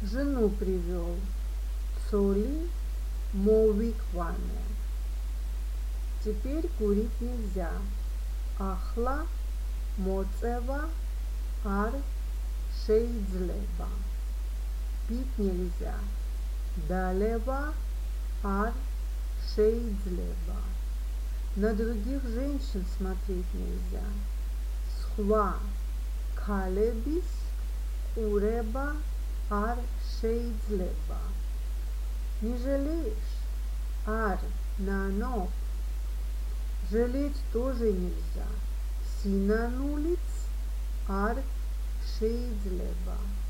жену привел. Цоли мовикване. Теперь курить нельзя. Ахла моцева ар шейdzлеба. Пить нельзя. Далева ар шейdzлеба. На других женщин смотреть нельзя. Схва калебис уреба ар шейdzлеба. Не жалеешь? Ар нано. Жалеть тоже нельзя. Синанулиц ар шейdzлеба.